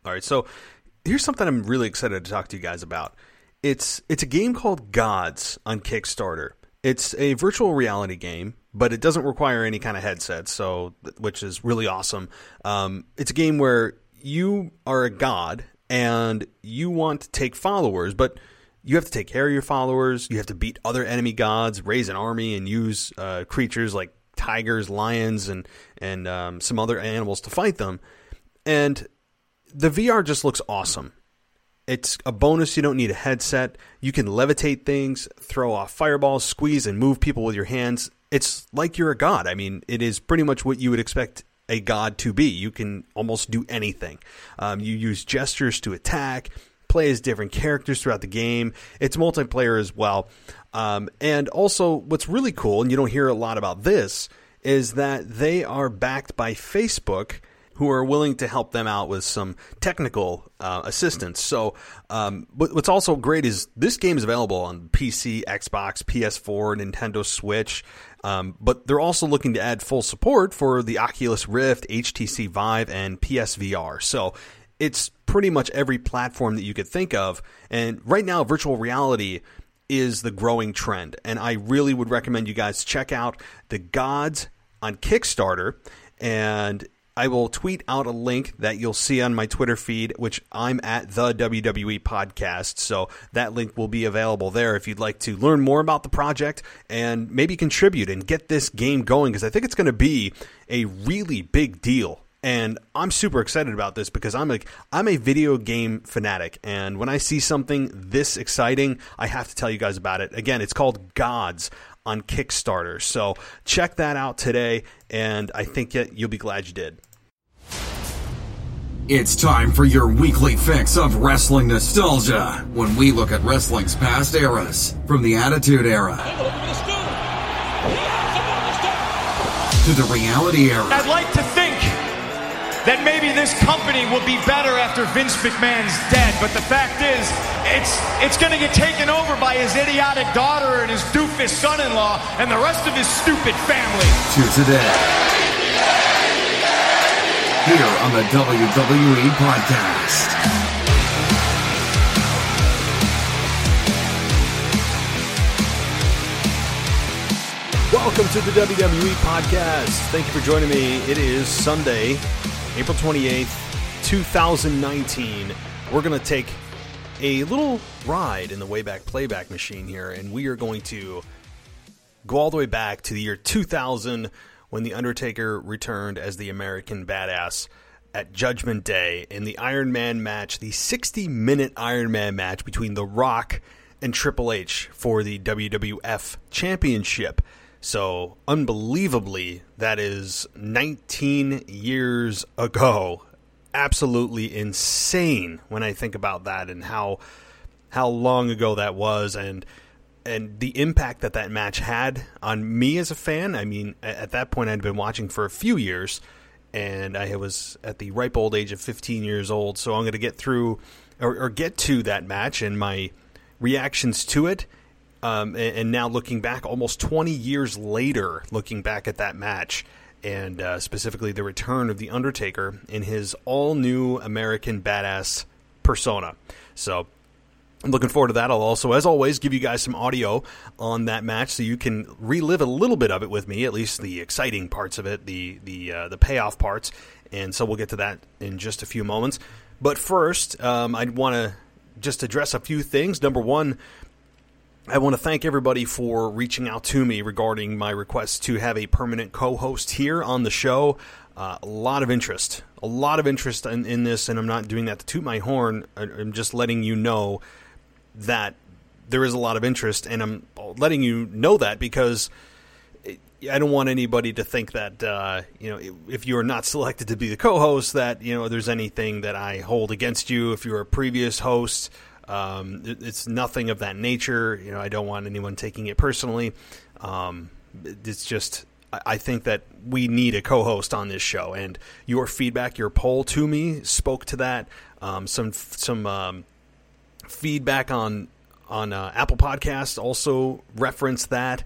All right, so here's something I'm really excited to talk to you guys about. It's a game called Gods on Kickstarter. It's a virtual reality game, but it doesn't require any kind of headset, which is really awesome. It's a game where you are a god and you want to take followers, but you have to take care of your followers. You have to beat other enemy gods, raise an army, and use creatures like tigers, lions, and some other animals to fight them. And the VR just looks awesome. It's a bonus. You don't need a headset. You can levitate things, throw off fireballs, squeeze and move people with your hands. It's like you're a god. I mean, it is pretty much what you would expect a god to be. You can almost do anything. You use gestures to attack, play as different characters throughout the game. It's multiplayer as well. And also, what's really cool, and you don't hear a lot about this, is that they are backed by Facebook, who are willing to help them out with some technical assistance. So what's also great is this game is available on PC, Xbox, PS4, Nintendo Switch, but they're also looking to add full support for the Oculus Rift, HTC Vive, and PSVR. So it's pretty much every platform that you could think of. And right now, virtual reality is the growing trend. And I really would recommend you guys check out the Gods on Kickstarter. And I will tweet out a link that you'll see on my Twitter feed, which I'm at the WWE Podcast. So that link will be available there if you'd like to learn more about the project and maybe contribute and get this game going, because I think it's going to be a really big deal. And I'm super excited about this because I'm a video game fanatic, and when I see something this exciting, I have to tell you guys about it. Again, it's called Gods on Kickstarter. So check that out today, and I think you'll be glad you did. It's time for your weekly fix of wrestling nostalgia, when we look at wrestling's past eras, from the Attitude Era to the Reality Era. I'd like to think that maybe this company will be better after Vince McMahon's dead, but the fact is, it's going to get taken over by his idiotic daughter and his doofus son-in-law and the rest of his stupid family. To today, here on the WWE Podcast. Welcome to the WWE Podcast. Thank you for joining me. It is Sunday, April 28th, 2019. We're going to take a little ride in the Wayback Playback machine here, and we are going to go all the way back to the year 2000 when The Undertaker returned as the American Badass at Judgment Day in the Iron Man match, the 60-minute Iron Man match between The Rock and Triple H for the WWF Championship. So, unbelievably, that is 19 years ago. Absolutely insane when I think about that and how long ago that was, and the impact that match had on me as a fan. I mean, at that point, I'd been watching for a few years, and I was at the ripe old age of 15 years old. So I'm going to get through or get to that match and my reactions to it. And now looking back, almost 20 years later, looking back at that match, and specifically the return of The Undertaker in his all-new American Badass persona. So I'm looking forward to that. I'll also, as always, give you guys some audio on that match so you can relive a little bit of it with me, at least the exciting parts of it, the payoff parts. And so we'll get to that in just a few moments. But first, I'd want to just address a few things. Number one, I want to thank everybody for reaching out to me regarding my request to have a permanent co-host here on the show. A lot of interest in this, and I'm not doing that to toot my horn. I'm just letting you know that there is a lot of interest, and I'm letting you know that because I don't want anybody to think that, if you're not selected to be the co-host, that, there's anything that I hold against you. If you're a previous host, it's nothing of that nature. I don't want anyone taking it personally. It's just, I think that we need a co-host on this show, and your feedback, your poll to me spoke to that. Some feedback on Apple Podcasts also referenced that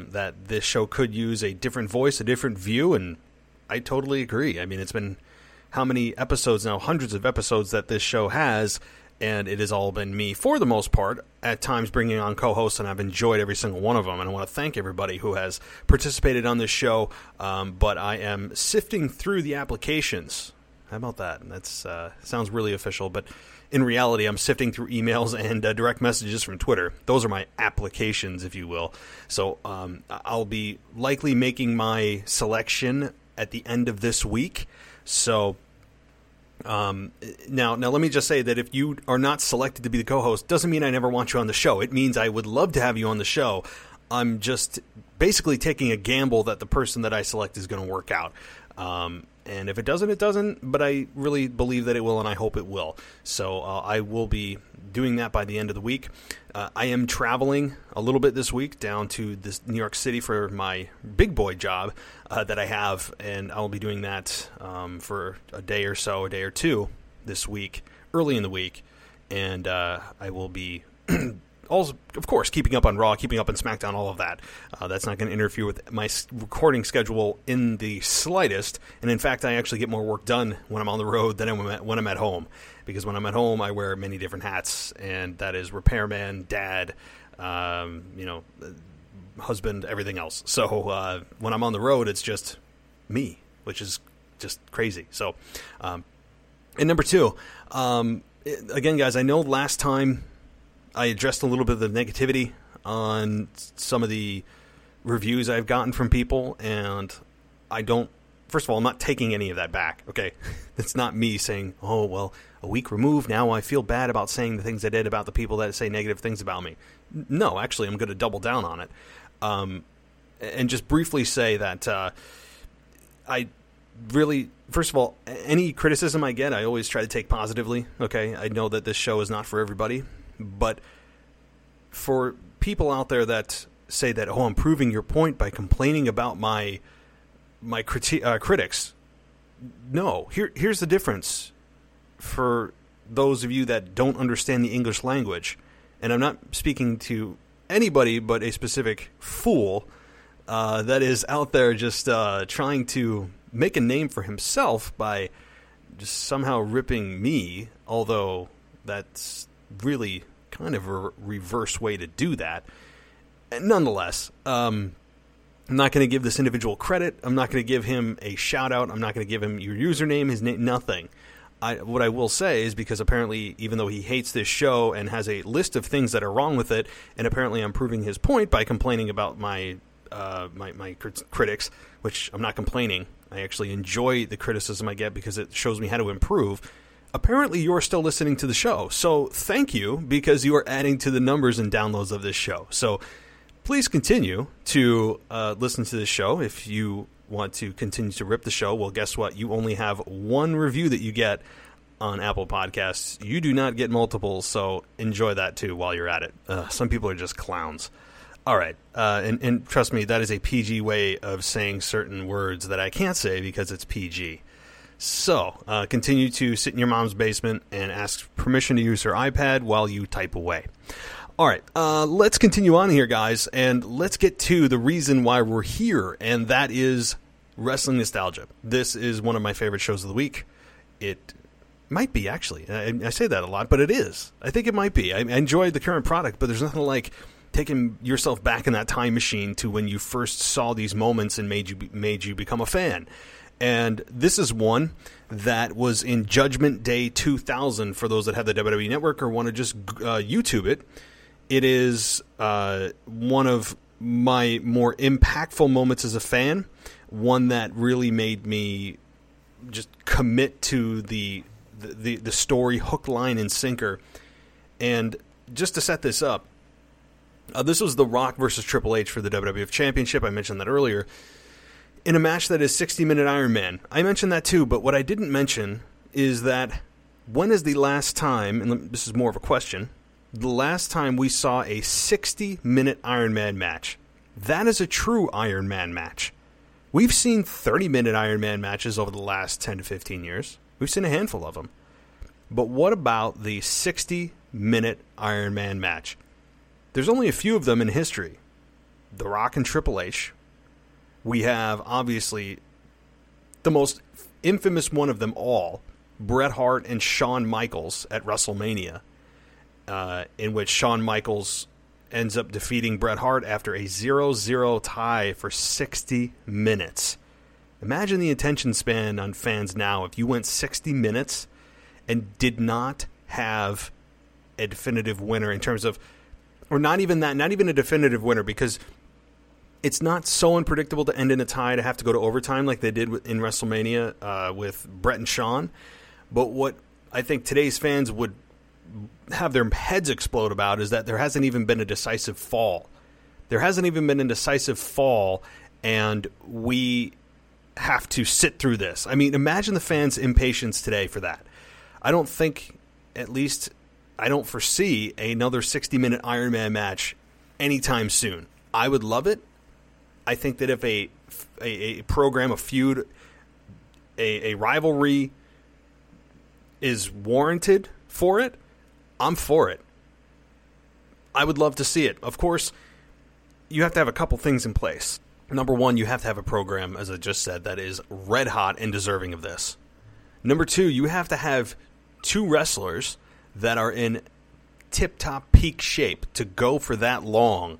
this show could use a different voice, a different view, and I totally agree. I mean, it's been how many episodes now, hundreds of episodes that this show has, and it has all been me for the most part, at times bringing on co-hosts, and I've enjoyed every single one of them, and I want to thank everybody who has participated on this show, but I am sifting through the applications. How about that? That's sounds really official, but in reality, I'm sifting through emails and direct messages from Twitter. Those are my applications, if you will. So I'll be likely making my selection at the end of this week. So now let me just say that if you are not selected to be the co-host, doesn't mean I never want you on the show. It means I would love to have you on the show. I'm just basically taking a gamble that the person that I select is going to work out. And if it doesn't, it doesn't, but I really believe that it will, and I hope it will. So I will be doing that by the end of the week. I am traveling a little bit this week down to New York City for my big boy job that I have, and I'll be doing that for a day or two this week, early in the week, and I will be also, of course, keeping up on Raw, keeping up on SmackDown, all of that. That's not going to interfere with my recording schedule in the slightest. And in fact, I actually get more work done when I'm on the road than when I'm at home. Because when I'm at home, I wear many different hats, and that is repairman, dad, husband, everything else. So when I'm on the road, it's just me, which is just crazy. So, and number two, again, guys, I know last time I addressed a little bit of the negativity on some of the reviews I've gotten from people, and first of all, I'm not taking any of that back, okay? It's not me saying, oh, well, a week removed, now I feel bad about saying the things I did about the people that say negative things about me. No, actually, I'm going to double down on it. And just briefly say that I really, first of all, any criticism I get, I always try to take positively, okay? I know that this show is not for everybody. But for people out there that say that, oh, I'm proving your point by complaining about my critics, no. Here's the difference for those of you that don't understand the English language. And I'm not speaking to anybody but a specific fool that is out there just trying to make a name for himself by just somehow ripping me, although that's really kind of a reverse way to do that. And nonetheless, I'm not going to give this individual credit. I'm not going to give him a shout out. I'm not going to give him your username, his name, nothing. What I will say is, because apparently, even though he hates this show and has a list of things that are wrong with it, and apparently I'm proving his point by complaining about my critics, which I'm not complaining. I actually enjoy the criticism I get because it shows me how to improve. Apparently, you're still listening to the show. So thank you, because you are adding to the numbers and downloads of this show. So please continue to listen to this show. If you want to continue to rip the show, well, guess what? You only have one review that you get on Apple Podcasts. You do not get multiples, so enjoy that too while you're at it. Some people are just clowns. All right, and trust me, that is a PG way of saying certain words that I can't say because it's PG. So, continue to sit in your mom's basement and ask permission to use her iPad while you type away. All right, let's continue on here, guys, and let's get to the reason why we're here, and that is Wrestling Nostalgia. This is one of my favorite shows of the week. It might be, actually. I say that a lot, but it is. I think it might be. I enjoy the current product, but there's nothing like taking yourself back in that time machine to when you first saw these moments and made you become a fan. And this is one that was in Judgment Day 2000 for those that have the WWE Network or want to just YouTube it. It is one of my more impactful moments as a fan, one that really made me just commit to the story, hook, line, and sinker. And just to set this up, this was The Rock versus Triple H for the WWF Championship. I mentioned that earlier. In a match that is 60-minute Iron Man. I mentioned that too, but what I didn't mention is that when is the last time, and this is more of a question, the last time we saw a 60-minute Iron Man match? That is a true Iron Man match. We've seen 30-minute Iron Man matches over the last 10 to 15 years. We've seen a handful of them. But what about the 60-minute Iron Man match? There's only a few of them in history. The Rock and Triple H. We have, obviously, the most infamous one of them all, Bret Hart and Shawn Michaels at WrestleMania, in which Shawn Michaels ends up defeating Bret Hart after a 0-0 tie for 60 minutes. Imagine the attention span on fans now if you went 60 minutes and did not have a definitive winner in terms of, or not even that, not even a definitive winner, because it's not so unpredictable to end in a tie to have to go to overtime like they did in WrestleMania with Bret and Shawn. But what I think today's fans would have their heads explode about is that there hasn't even been a decisive fall. There hasn't even been a decisive fall, and we have to sit through this. I mean, imagine the fans' impatience today for that. I don't think, at least, I don't foresee another 60-minute Iron Man match anytime soon. I would love it. I think that if a program, a feud, a rivalry is warranted for it, I'm for it. I would love to see it. Of course, you have to have a couple things in place. Number one, you have to have a program, as I just said, that is red hot and deserving of this. Number two, you have to have two wrestlers that are in tip-top peak shape to go for that long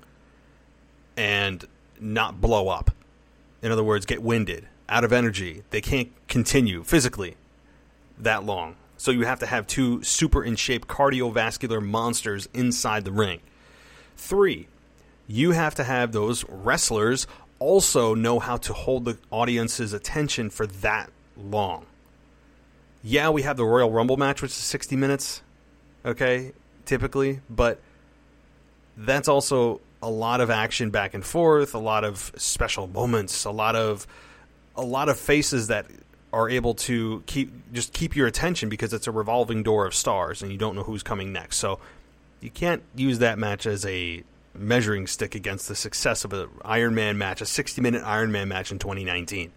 and not blow up. In other words, get winded, out of energy. They can't continue physically that long. So you have to have two super in-shape cardiovascular monsters inside the ring. 3, you have to have those wrestlers also know how to hold the audience's attention for that long. Yeah, we have the Royal Rumble match, which is 60 minutes, okay, typically, but that's also a lot of action back and forth, a lot of special moments, a lot of faces that are able to keep your attention because it's a revolving door of stars and you don't know who's coming next. So you can't use that match as a measuring stick against the success of an Iron Man match, a 60-minute Iron Man match in 2019.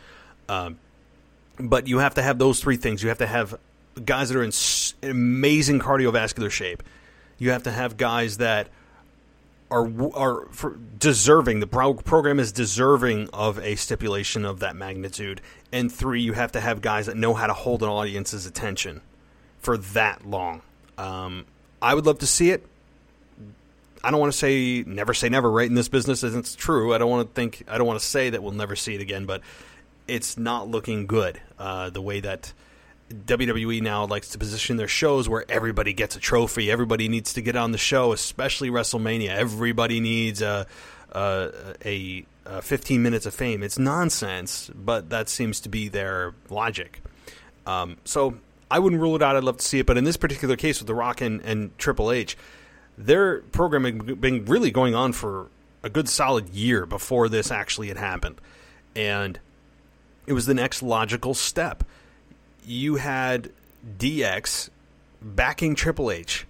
But you have to have those three things. You have to have guys that are in amazing cardiovascular shape. You have to have guys that are deserving. The program is deserving of a stipulation of that magnitude. And 3, you have to have guys that know how to hold an audience's attention for that long. I would love to see it. I don't want to say never, right? In this business, it's true. I don't want to say that we'll never see it again, but it's not looking good. The way that WWE now likes to position their shows, where everybody gets a trophy, everybody needs to get on the show, especially WrestleMania. Everybody needs a 15 minutes of fame. It's nonsense, but that seems to be their logic. So I wouldn't rule it out. I'd love to see it, but in this particular case with The Rock and Triple H, their program had been really going on for a good solid year before this actually had happened. And it was the next logical step. You had DX backing Triple H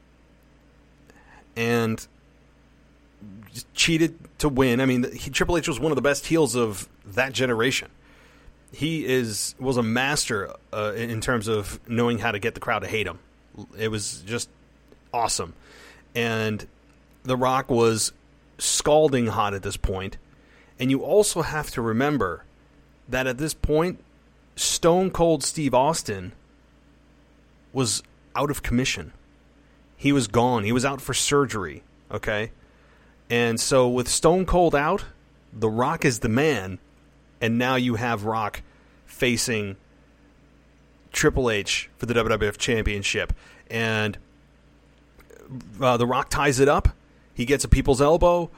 and cheated to win. I mean, Triple H was one of the best heels of that generation. He was a master in terms of knowing how to get the crowd to hate him. It was just awesome. And The Rock was scalding hot at this point. And you also have to remember that at this point, Stone Cold Steve Austin was out of commission. He was gone. He was out for surgery, okay? And so with Stone Cold out, The Rock is the man, and now you have Rock facing Triple H for the WWF Championship. And The Rock ties it up. He gets a people's elbow.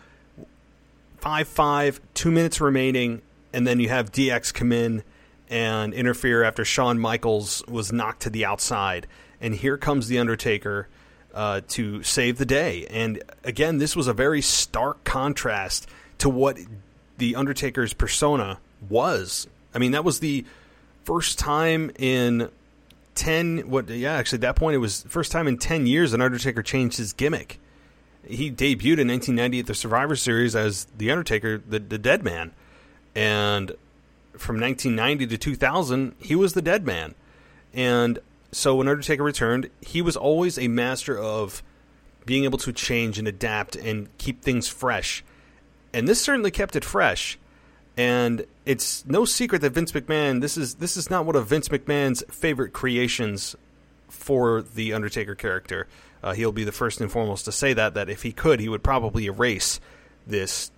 5-5, 2 minutes remaining, and then you have DX come in and interfere after Shawn Michaels was knocked to the outside. And here comes The Undertaker to save the day. And again, this was a very stark contrast to what The Undertaker's persona was. I mean, that was the first time in 10... actually, at that point, it was the first time in 10 years an Undertaker changed his gimmick. He debuted in 1990 at the Survivor Series as The Undertaker, the Dead Man. And from 1990 to 2000, he was the Dead Man. And so when Undertaker returned, he was always a master of being able to change and adapt and keep things fresh. And this certainly kept it fresh. And it's no secret that Vince McMahon, this is not one of Vince McMahon's favorite creations for the Undertaker character. He'll be the first and foremost to say that if he could, he would probably erase this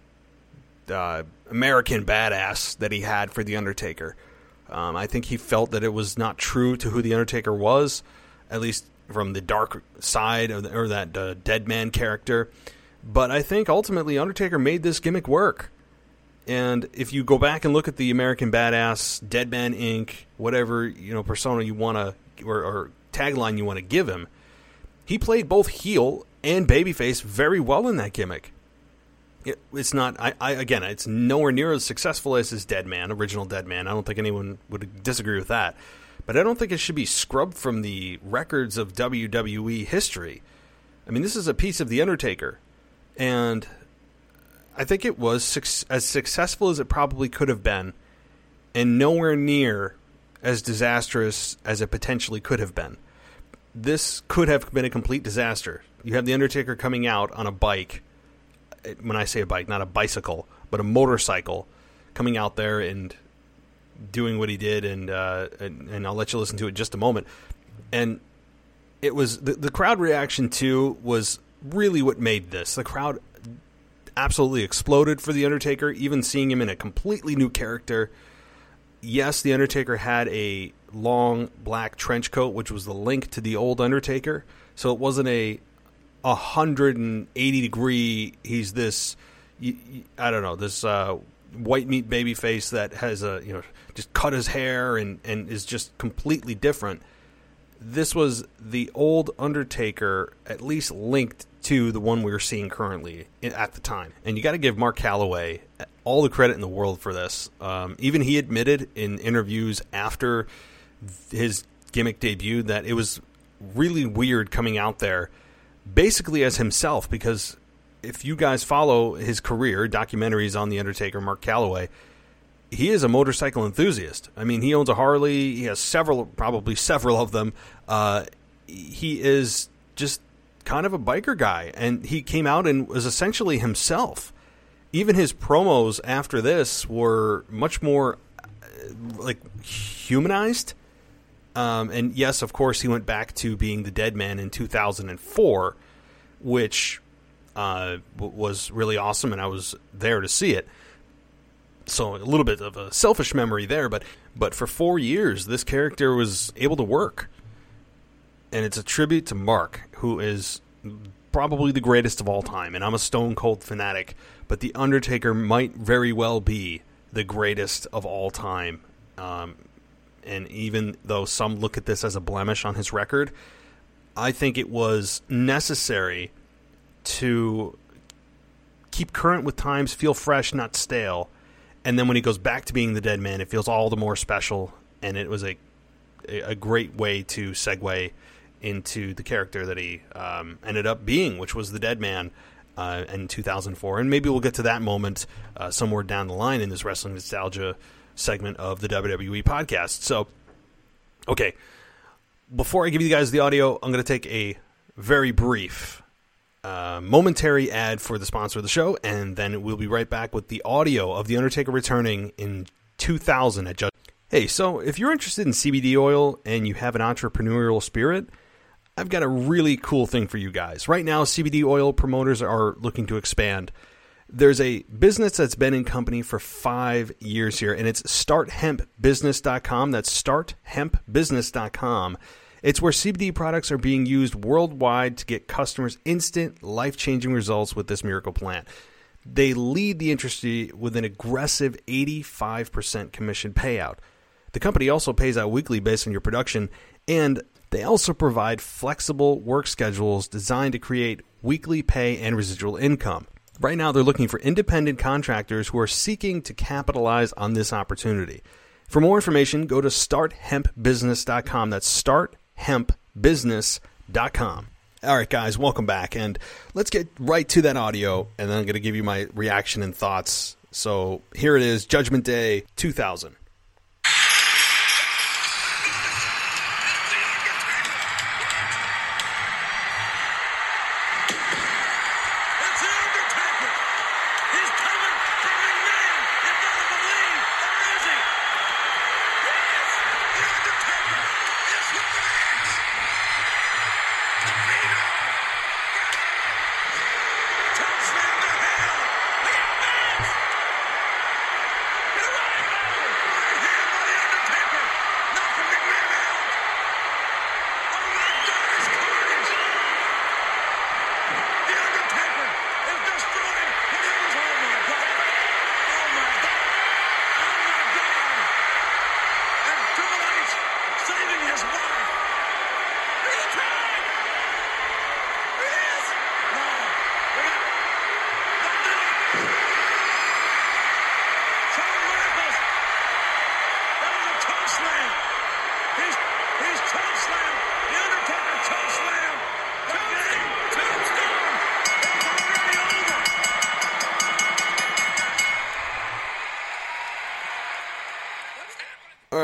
American badass that he had for the Undertaker. I think he felt that it was not true to who the Undertaker was, at least from the dark side of that dead man character. But I think ultimately Undertaker made this gimmick work. And if you go back and look at the American Badass, Dead Man Inc., whatever persona you want to or tagline you want to give him, he played both heel and babyface very well in that gimmick. It's not. Again, it's nowhere near as successful as his original Dead Man. I don't think anyone would disagree with that. But I don't think it should be scrubbed from the records of WWE history. I mean, this is a piece of the Undertaker, and I think it was as successful as it probably could have been, and nowhere near as disastrous as it potentially could have been. This could have been a complete disaster. You have the Undertaker coming out on a bike. When I say a bike, not a bicycle, but a motorcycle, coming out there and doing what he did, and I'll let you listen to it in just a moment. And it was the crowd reaction too was really what made this. The crowd absolutely exploded for the Undertaker, even seeing him in a completely new character. Yes, the Undertaker had a long black trench coat, which was the link to the old Undertaker, so it wasn't a 180 degree. He's this, this white meat baby face that has just cut his hair and is just completely different. This was the old Undertaker, at least linked to the one we were seeing currently at the time. And you got to give Mark Calloway all the credit in the world for this. Even he admitted in interviews after his gimmick debut that it was really weird coming out there basically as himself, because if you guys follow his career, documentaries on The Undertaker, Mark Calloway, he is a motorcycle enthusiast. I mean, he owns a Harley. He has probably several of them. He is just kind of a biker guy, and he came out and was essentially himself. Even his promos after this were much more humanized. And yes, of course, he went back to being the Dead Man in 2004, which was really awesome, and I was there to see it. So a little bit of a selfish memory there, but for 4 years, this character was able to work. And it's a tribute to Mark, who is probably the greatest of all time. And I'm a Stone Cold fanatic, but The Undertaker might very well be the greatest of all time. And even though some look at this as a blemish on his record, I think it was necessary to keep current with times, feel fresh, not stale. And then when he goes back to being the Dead Man, it feels all the more special. And it was a great way to segue into the character that he ended up being, which was the Dead Man in 2004. And maybe we'll get to that moment somewhere down the line in this Wrestling Nostalgia segment of the WWE podcast. So, okay, before I give you guys the audio, I'm going to take a very brief momentary ad for the sponsor of the show, and then we'll be right back with the audio of The Undertaker returning in 2000 at Judge. Hey, so if you're interested in CBD oil and you have an entrepreneurial spirit, I've got a really cool thing for you guys. Right now, CBD oil promoters are looking to expand. There's a business that's been in company for 5 years here, and it's starthempbusiness.com. That's starthempbusiness.com. It's where CBD products are being used worldwide to get customers instant, life-changing results with this miracle plant. They lead the industry with an aggressive 85% commission payout. The company also pays out weekly based on your production, and they also provide flexible work schedules designed to create weekly pay and residual income. Right now, they're looking for independent contractors who are seeking to capitalize on this opportunity. For more information, go to starthempbusiness.com. That's starthempbusiness.com. All right, guys, welcome back. And let's get right to that audio, and then I'm going to give you my reaction and thoughts. So here it is, Judgment Day 2000. It's the Undertaker. He's coming from the man in front of the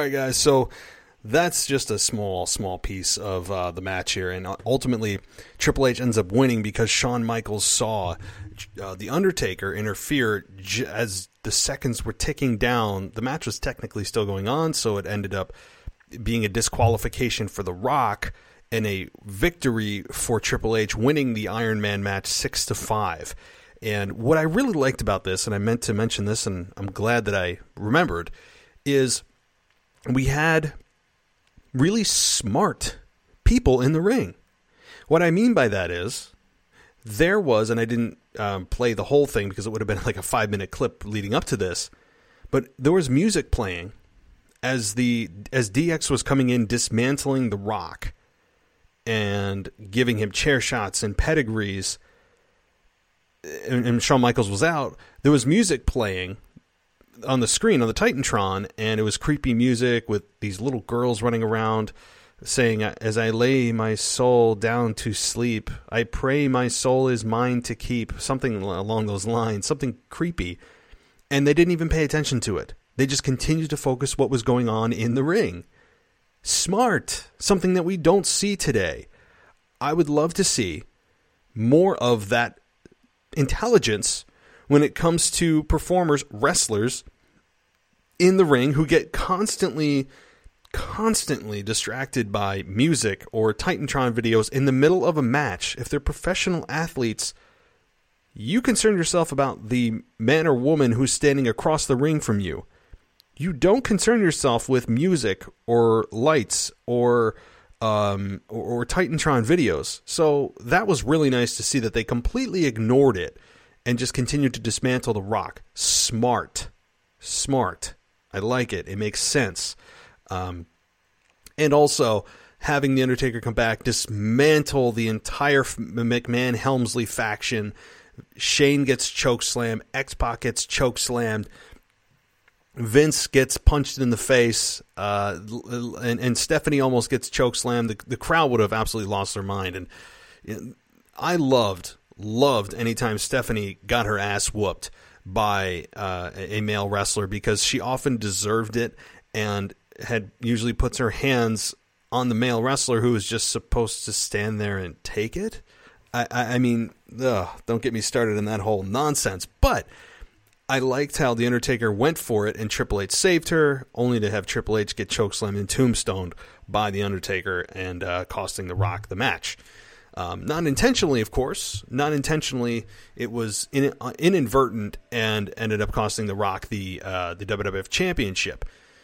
right, guys, so that's just a small piece of the match here, and ultimately Triple H ends up winning because Shawn Michaels saw The Undertaker interfere as the seconds were ticking down. The match was technically still going on, so it ended up being a disqualification for The Rock and a victory for Triple H, winning the Iron Man match 6-5. And what I really liked about this, and I meant to mention this, and I'm glad that I remembered, is we had really smart people in the ring. What I mean by that is there was, and I didn't play the whole thing because it would have been like a 5-minute clip leading up to this, but there was music playing as DX was coming in, dismantling The Rock and giving him chair shots and pedigrees, and Shawn Michaels was out. There was music playing on the screen on the Titantron, and it was creepy music with these little girls running around saying, "As I lay my soul down to sleep, I pray my soul is mine to keep," something along those lines, something creepy. And they didn't even pay attention to it. They just continued to focus what was going on in the ring. Smart. Something that we don't see today. I would love to see more of that intelligence when it comes to performers, wrestlers in the ring who get constantly distracted by music or Titantron videos in the middle of a match. If they're professional athletes, you concern yourself about the man or woman who's standing across the ring from you. You don't concern yourself with music or lights or Titantron videos. So that was really nice to see that they completely ignored it and just continued to dismantle The Rock. Smart. I like it. It makes sense. And also having The Undertaker come back, dismantle the entire McMahon-Helmsley faction. Shane gets chokeslammed. X-Pac gets chokeslammed. Vince gets punched in the face, and Stephanie almost gets chokeslammed. The crowd would have absolutely lost their mind. And I loved anytime Stephanie got her ass whooped by a male wrestler, because she often deserved it and had usually puts her hands on the male wrestler who was just supposed to stand there and take it. I mean, don't get me started on that whole nonsense. But I liked how The Undertaker went for it and Triple H saved her, only to have Triple H get chokeslammed and tombstoned by The Undertaker and costing The Rock the match. Not intentionally, of course. Not intentionally. It was inadvertent and ended up costing The Rock the WWF Championship.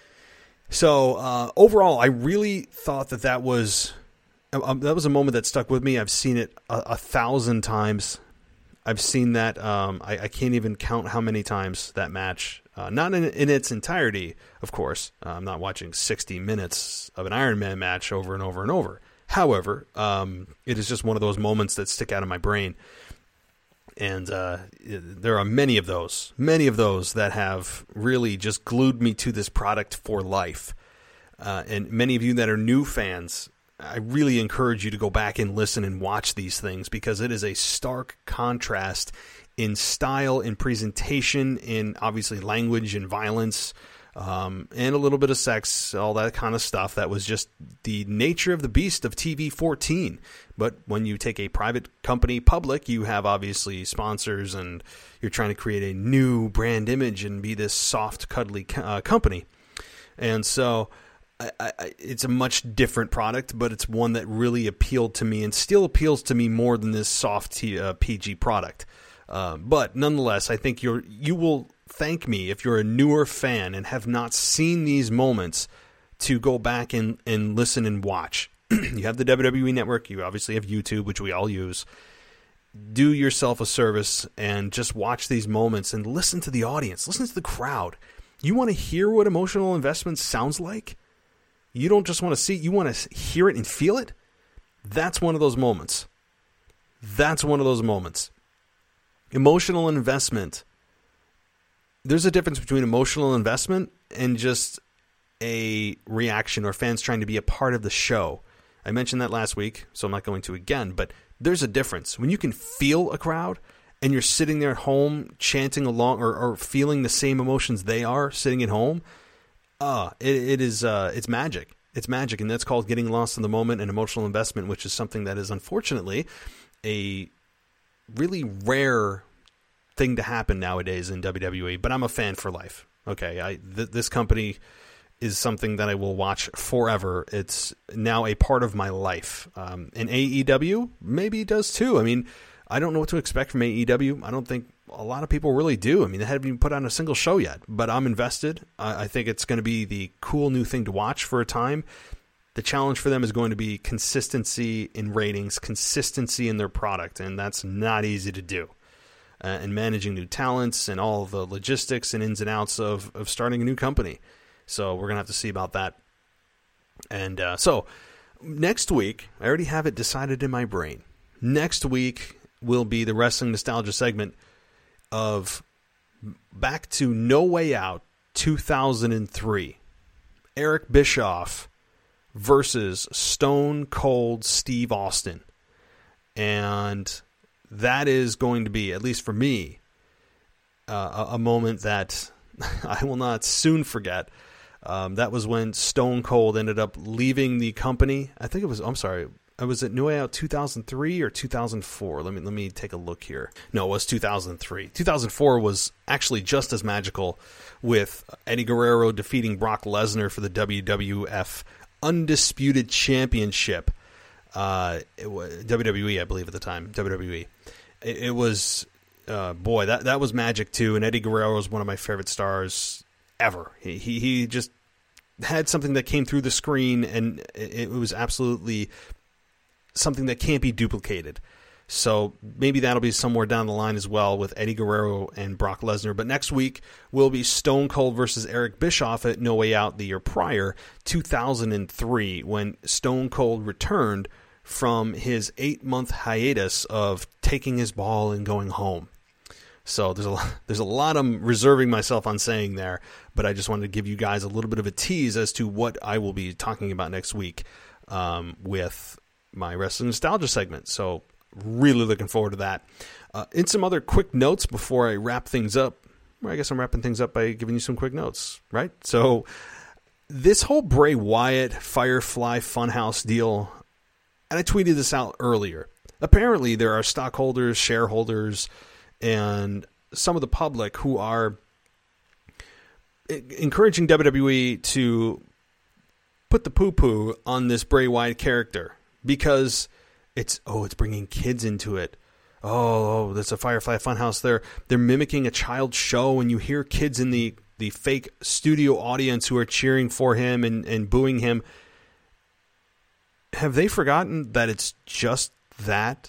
So overall, I really thought that was a moment that stuck with me. I've seen it 1,000 times. I've seen that. I can't even count how many times that match. Not in its entirety, of course. I'm not watching 60 minutes of an Iron Man match over and over and over. However, it is just one of those moments that stick out of my brain. And there are many of those that have really just glued me to this product for life. And many of you that are new fans, I really encourage you to go back and listen and watch these things, because it is a stark contrast in style, in presentation, in obviously language and violence, and a little bit of sex, all that kind of stuff. That was just the nature of the beast of TV 14. But when you take a private company public, you have obviously sponsors, and you're trying to create a new brand image and be this soft, cuddly company. And so it's a much different product, but it's one that really appealed to me and still appeals to me more than this soft PG product. But nonetheless, I think you will thank me if you're a newer fan and have not seen these moments to go back and listen and watch. You have the WWE Network. You obviously have YouTube, which we all use. Do yourself a service and just watch these moments and listen to the audience. Listen to the crowd. You want to hear what emotional investment sounds like? You don't just want to see, you want to hear it and feel it? That's one of those moments. Emotional investment. There's a difference between emotional investment and just a reaction or fans trying to be a part of the show. I mentioned that last week, so I'm not going to again, but there's a difference. When you can feel a crowd and you're sitting there at home chanting along or feeling the same emotions they are sitting at home, It's magic. It's magic, and that's called getting lost in the moment and emotional investment, which is something that is unfortunately a really rare thing to happen nowadays in WWE. But I'm a fan for life. Okay, this company is something that I will watch forever. It's now a part of my life. And AEW maybe does too. I mean, I don't know what to expect from AEW. I don't think a lot of people really do. I mean, they haven't even put on a single show yet, but I'm invested. I think it's going to be the cool new thing to watch for a time. The challenge for them is going to be consistency in ratings, consistency in their product, and that's not easy to do. And managing new talents and all the logistics and ins and outs of starting a new company. So we're going to have to see about that. And so next week, I already have it decided in my brain. Next week will be the Wrestling Nostalgia segment of back to No Way Out 2003. Eric Bischoff versus Stone Cold Steve Austin. And that is going to be, at least for me, a moment that I will not soon forget. That was when Stone Cold ended up leaving the company. I think it was, was it No Way Out 2003 or 2004? Let me take a look here. No, it was 2003. 2004 was actually just as magical, with Eddie Guerrero defeating Brock Lesnar for the WWF Undisputed Championship. WWE, I believe at the time. WWE. It was, boy, that was magic too. And Eddie Guerrero was one of my favorite stars ever. He just had something that came through the screen, and it was absolutely something that can't be duplicated. So maybe that'll be somewhere down the line as well with Eddie Guerrero and Brock Lesnar. But next week will be Stone Cold versus Eric Bischoff at No Way Out the year prior, 2003, when Stone Cold returned from his 8-month hiatus of taking his ball and going home. So there's a lot I'm reserving myself on saying there, but I just wanted to give you guys a little bit of a tease as to what I will be talking about next week with my Wrestling Nostalgia segment. So really looking forward to that. In some other quick notes before I wrap things up, well, I guess I'm wrapping things up by giving you some quick notes, right? So this whole Bray Wyatt Firefly Funhouse deal, and I tweeted this out earlier. Apparently there are stockholders, shareholders, and some of the public who are encouraging WWE to put the poo-poo on this Bray Wyatt character because it's bringing kids into it. Oh, that's a Firefly Funhouse. They're mimicking a child's show, and you hear kids in the fake studio audience who are cheering for him and booing him. Have they forgotten that it's just that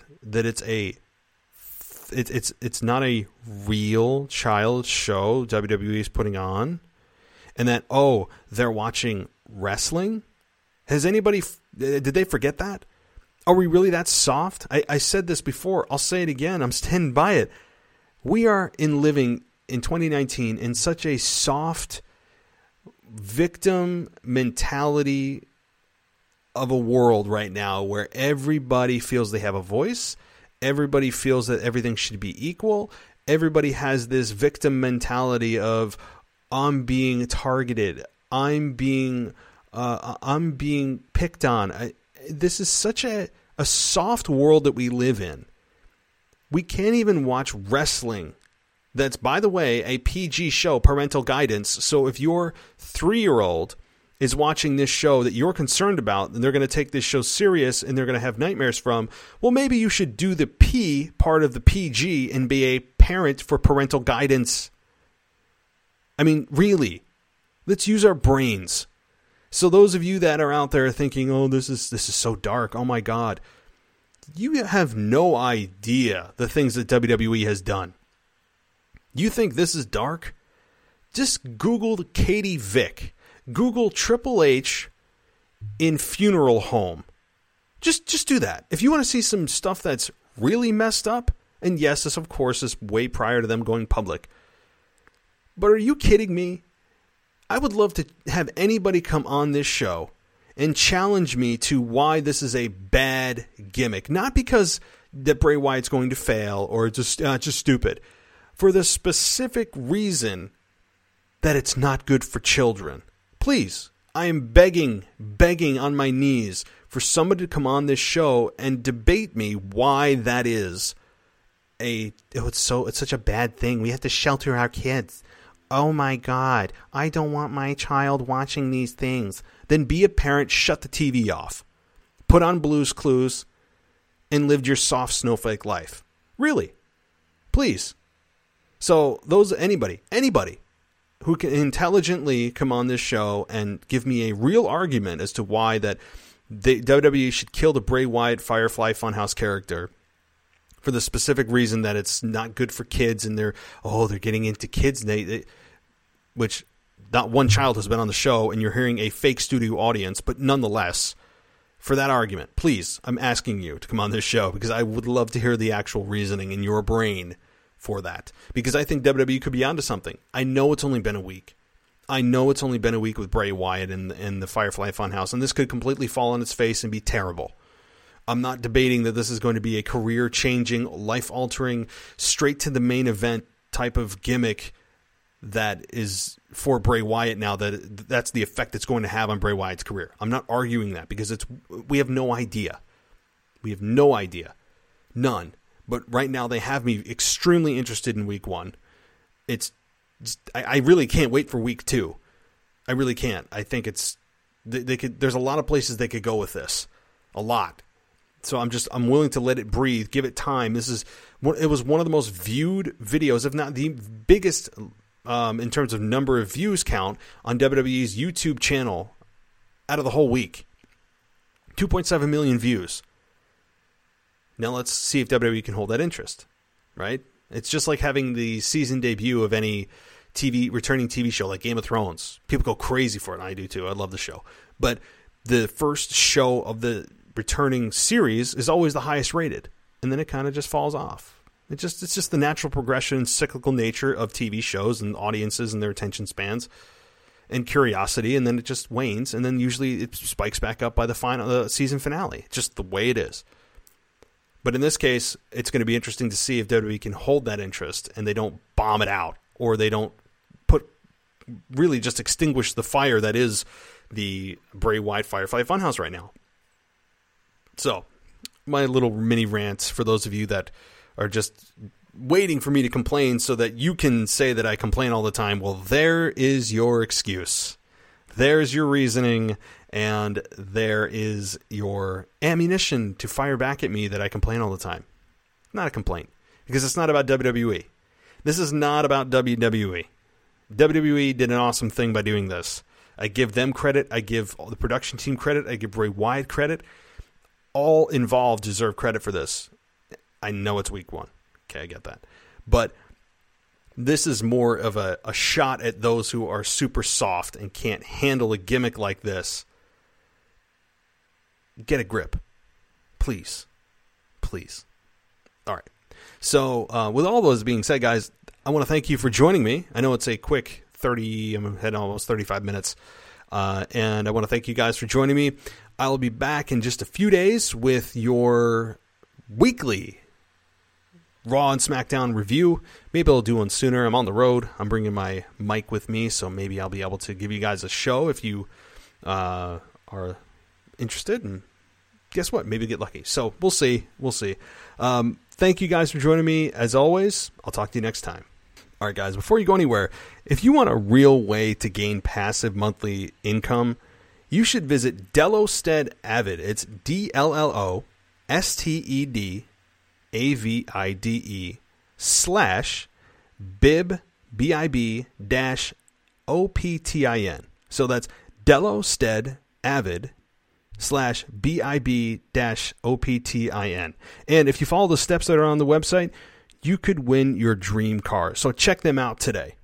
it's not a real child show WWE is putting on, and that they're watching wrestling? Did they forget that? Are we really that soft? I said this before. I'll say it again. I'm standing by it. We are living in 2019 in such a soft victim mentality of a world right now where everybody feels they have a voice. Everybody feels that everything should be equal. Everybody has this victim mentality of, I'm being targeted. I'm being picked on. This is such a soft world that we live in. We can't even watch wrestling. That's, by the way, a PG show, parental guidance. So if your 3-year-old is watching this show that you're concerned about, and they're going to take this show serious and they're going to have nightmares from, well, maybe you should do the P part of the PG and be a parent for parental guidance. I mean, really, let's use our brains. So those of you that are out there thinking, oh, this is so dark, oh my God, you have no idea the things that WWE has done. You think this is dark? Just Google Katie Vick. Google Triple H in funeral home. Just do that. If you want to see some stuff that's really messed up, and yes, this of course is way prior to them going public. But are you kidding me? I would love to have anybody come on this show and challenge me to why this is a bad gimmick. Not because that Bray Wyatt's going to fail or just stupid. For the specific reason that it's not good for children. Please, I am begging on my knees for somebody to come on this show and debate me why that is it's such a bad thing. We have to shelter our kids. Oh my God, I don't want my child watching these things. Then be a parent, shut the TV off. Put on Blue's Clues and live your soft snowflake life. Really. Please. So anybody who can intelligently come on this show and give me a real argument as to why that WWE should kill the Bray Wyatt Firefly Funhouse character for the specific reason that it's not good for kids and they're getting into kids, which not one child has been on the show and you're hearing a fake studio audience, but nonetheless, for that argument, please, I'm asking you to come on this show because I would love to hear the actual reasoning in your brain for that, because I think WWE could be onto something. I know it's only been a week. With Bray Wyatt and the Firefly Funhouse, and this could completely fall on its face and be terrible. I'm not debating that this is going to be a career-changing, life-altering, straight-to-the-main event type of gimmick that is for Bray Wyatt now, that's the effect it's going to have on Bray Wyatt's career. I'm not arguing that because we have no idea. None. But right now they have me extremely interested in week 1. I really can't wait for week 2. I really can't. I think there's a lot of places they could go with this. A lot. So I'm willing to let it breathe, give it time. It was one of the most viewed videos, if not the biggest in terms of number of views count on WWE's YouTube channel out of the whole week. 2.7 million views. Now let's see if WWE can hold that interest, right? It's just like having the season debut of any returning TV show like Game of Thrones. People go crazy for it, and I do too. I love the show. But the first show of the returning series is always the highest rated, and then it kind of just falls off. It's just the natural progression, cyclical nature of TV shows and audiences and their attention spans and curiosity, and then it just wanes, and then usually it spikes back up by the season finale. It's just the way it is. But in this case, it's going to be interesting to see if WWE can hold that interest and they don't bomb it out, or they don't really just extinguish the fire that is the Bray Wyatt Firefly Funhouse right now. So, my little mini rant for those of you that are just waiting for me to complain so that you can say that I complain all the time. Well, there is your excuse. There's your reasoning, and there is your ammunition to fire back at me that I complain all the time. Not a complaint, because it's not about WWE. This is not about WWE. WWE did an awesome thing by doing this. I give them credit. I give the production team credit. I give Bray Wyatt credit. All involved deserve credit for this. I know it's week 1. Okay, I get that. But this is more of a shot at those who are super soft and can't handle a gimmick like this. Get a grip. Please. Please. All right. So with all those being said, guys, I want to thank you for joining me. I know it's a quick 30, I'm heading almost 35 minutes. And I want to thank you guys for joining me. I'll be back in just a few days with your weekly Raw and SmackDown review. Maybe I'll do one sooner. I'm on the road. I'm bringing my mic with me, so maybe I'll be able to give you guys a show if you are interested. And guess what? Maybe get lucky. So we'll see. We'll see. Thank you guys for joining me. As always, I'll talk to you next time. All right, guys, before you go anywhere, if you want a real way to gain passive monthly income, you should visit Delosted Avid. It's DLLOSTEDAVIDE/BIB, BIB-OPTIN. So that's Delosted Avid /BIB-OPTIN. And if you follow the steps that are on the website, you could win your dream car. So check them out today.